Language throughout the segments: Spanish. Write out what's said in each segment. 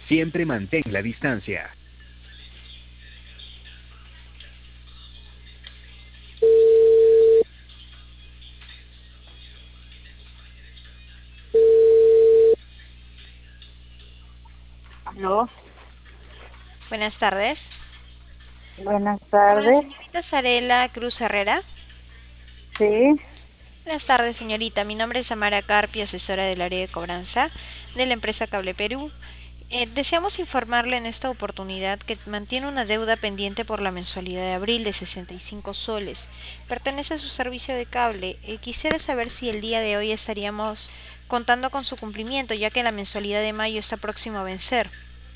Siempre mantén la distancia. Aló, Buenas tardes. buenas Con la tardes. señorita Zarela Cruz Herrera. Sí, Buenas tardes, señorita. Mi nombre es Amara Carpio, asesora del área de cobranza de la empresa Cable Perú. Deseamos informarle en esta oportunidad que mantiene una deuda pendiente por la mensualidad de abril de 65 soles. Pertenece a su servicio de cable. Quisiera saber si el día de hoy estaríamos contando con su cumplimiento, ya que la mensualidad de mayo está próxima a vencer.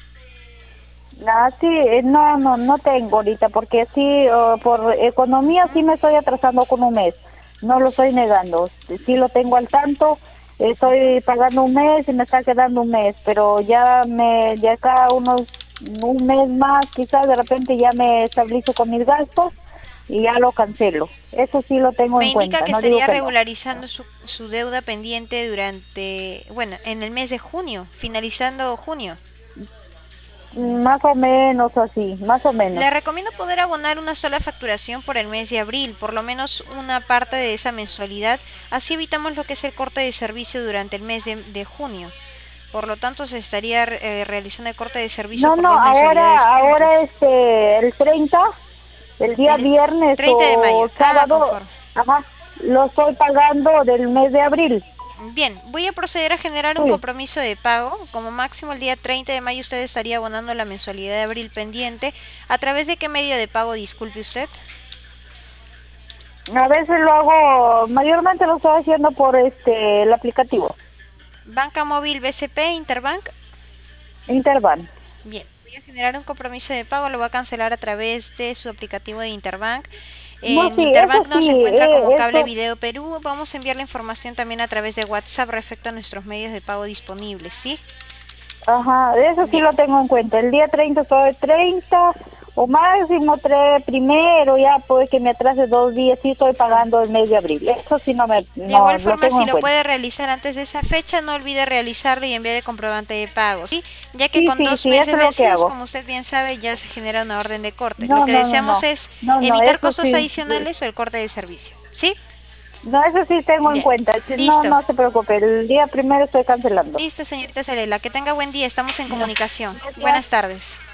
sí, no tengo ahorita porque sí, por economía sí me estoy atrasando con un mes. No lo estoy negando. Sí lo tengo al tanto. Estoy pagando un mes y me está quedando un mes, pero de acá un mes más, quizás de repente ya me estabilizo con mis gastos y ya lo cancelo. Eso sí lo tengo Me en indica cuenta. que No digo estaría que no. regularizando su deuda pendiente durante, bueno, en el mes de junio, finalizando junio. Más o menos así, más o menos. Le recomiendo poder abonar una sola facturación por el mes de abril, por lo menos una parte de esa mensualidad, así evitamos lo que es el corte de servicio durante el mes de junio. Por lo tanto, se estaría realizando el corte de servicio No, por no, dos mensualidades ahora juntas. el 30, el día El viernes 30 de mayo. o Ah, sábado, conforme. ajá, lo estoy pagando del mes de abril. Bien, voy a proceder a generar un Sí, compromiso de pago. Como máximo el día 30 de mayo usted estaría abonando la mensualidad de abril pendiente. ¿A través de qué medio de pago, disculpe usted? a veces lo hago, mayormente lo estoy haciendo por el aplicativo, Banca móvil BCP, Interbank. Interbank. Bien, voy a generar un compromiso de pago, lo va a cancelar a través de su aplicativo de Interbank. No, En sí, Interbank nos encuentra como Cable eso, Video Perú. Vamos a enviar la información también a través de WhatsApp respecto a nuestros medios de pago disponibles, ¿sí? ajá, eso sí Bien. lo tengo en cuenta. El día 30 estoy 30 o máximo 3 primero, ya puede que me atrase 2 días, sí estoy pagando el mes de abril. Eso sí De igual no lo forma, tengo si en lo cuenta. puede realizar antes de esa fecha, no olvide realizarlo y enviar el comprobante de pago, ¿sí? Ya que Sí, con sí, dos sí, eso meses es lo que vencidos, hago. como usted bien sabe, ya se genera una orden de corte. Lo No, que no, no, deseamos no. es No, no, evitar eso costos sí. adicionales o el corte de servicio, ¿sí? No, eso sí tengo en Bien, cuenta. No, listo. no se preocupe. El día primero estoy cancelando. Listo, señorita Zarela. Que tenga buen día. Estamos en Ya. comunicación. Buenas Gracias. tardes.